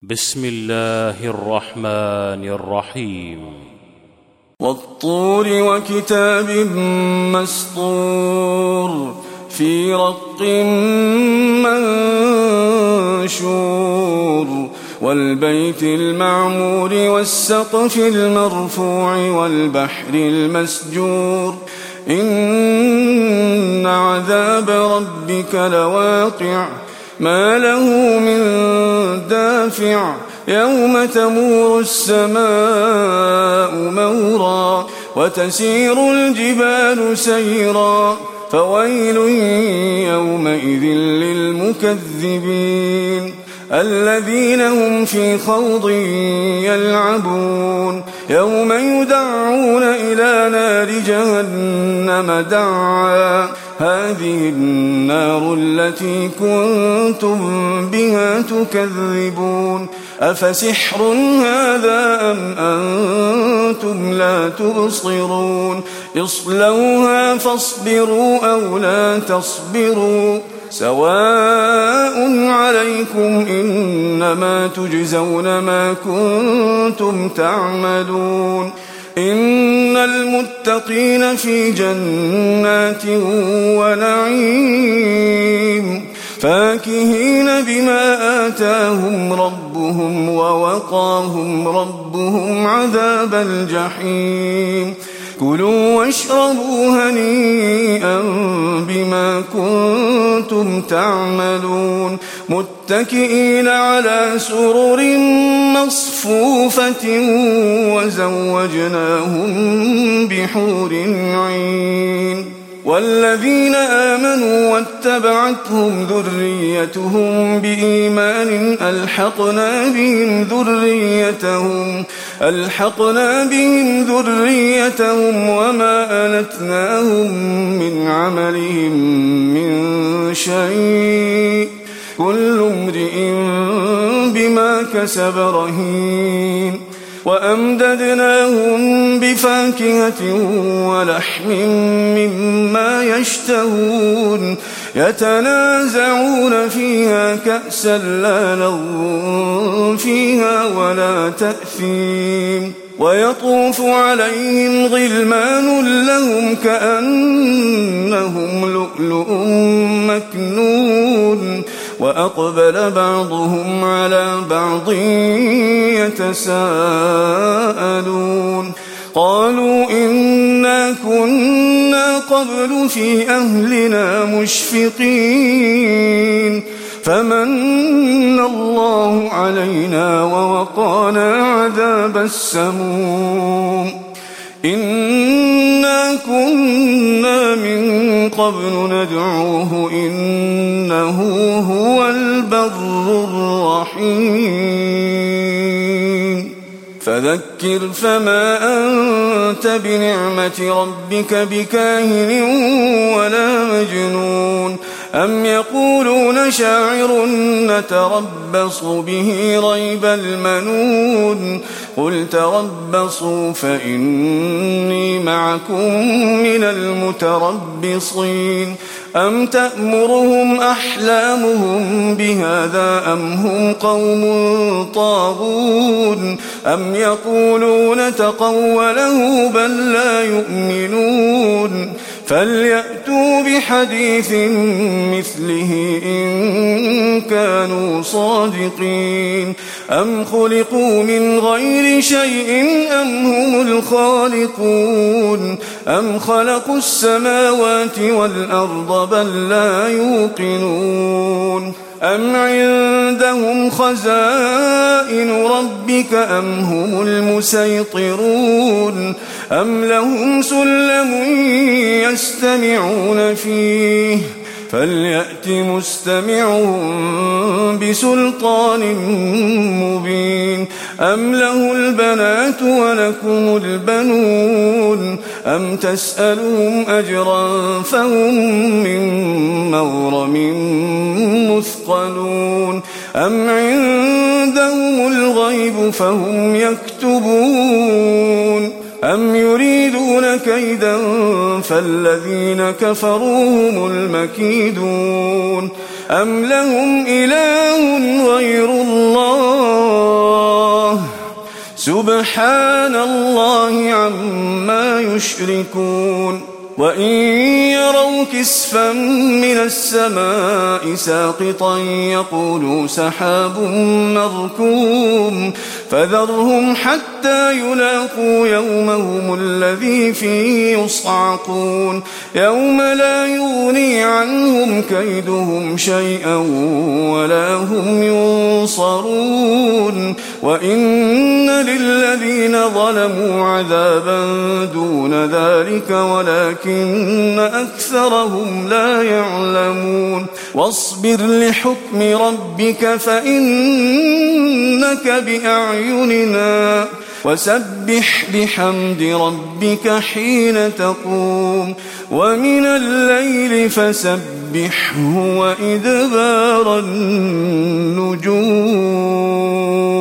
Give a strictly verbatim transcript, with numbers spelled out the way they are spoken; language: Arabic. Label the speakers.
Speaker 1: بسم الله الرحمن الرحيم.
Speaker 2: والطور وكتاب مسطور في رق منشور والبيت المعمور والسقف المرفوع والبحر المسجور إن عذاب ربك لواقع ما له من دافع يوم تمور السماء مورا وتسير الجبال سيرا فويل يومئذ للمكذبين الذين هم في خوض يلعبون يوم يدعون إلى نار جهنم دعا هذه النار التي كنتم بها تكذبون أفسحر هذا أم أنتم لا تبصرون اصلوها فاصبروا أو لا تصبروا سواء عليكم إنما تجزون ما كنتم تعملون إن المتقين في جنات ونعيم فاكهين بما آتاهم ربهم ووقاهم ربهم عذاب الجحيم كلوا واشربوا هنيئا بما كنتم تعملون متكئين على سرر مصفوفة وزوجناهم بحور عين والذين آمنوا واتبعتهم ذريتهم بإيمان ألحقنا بهم ذريتهم ألحقنا بهم ذريتهم وما ألتناهم من عملهم من شيء كل امرئ بما كسب رهين وأمددناهم بفاكهة ولحم مما يشتهون يتنازعون فيها كأسا لا لغو فيها ولا تأثيم ويطوف عليهم غلمان لهم كأنهم لؤلؤ مكنون وأقبل بعضهم على بعض يتساءلون قالوا إنا كنا قبل في أهلنا مشفقين فمن الله علينا ووقانا عذاب السموم إنا كنا من قبل ندعوه إنه هو البر الرحيم فذكر فما أنت بنعمة ربك بكاهن ولا مجنون أم يقولون شاعر نتربص به ريب المنون قل تربصوا فإني معكم من المتربصين أم تأمرهم أحلامهم بهذا أم هم قوم طاغون أم يقولون تقوله بل لا يؤمنون فليأتوا بحديث مثله إن كانوا صادقين أم خلقوا من غير شيء أم هم الخالقون أم خلقوا السماوات والأرض بل لا يوقنون أم عندهم خزائن ربك أم هم المسيطرون أم لهم سلم يستمعون فيه فليأت مستمعهم بسلطان مبين أم له البنات ولكم البنون أم تسألهم أجرا فهم من مغرم مثقلون أم عندهم الغيب فهم يكتبون أم يريدون كيدا فالذين كفروا هم المكيدون أم لهم إله غير الله سبحان الله عما يشركون وإن يروا كسفا من السماء ساقطا يقولوا سحاب مركوم فذرهم حتى يلاقوا يومهم الذي فيه يصعقون يوم لا يغني عنهم كيدهم شيئا ولا هم ينصرون وإن للذين ظلموا عذابا دون ذلك ولكن إن أكثرهم لا يعلمون واصبر لحكم ربك فإنك بأعيننا وسبح بحمد ربك حين تقوم ومن الليل فسبحه وإدبار النجوم.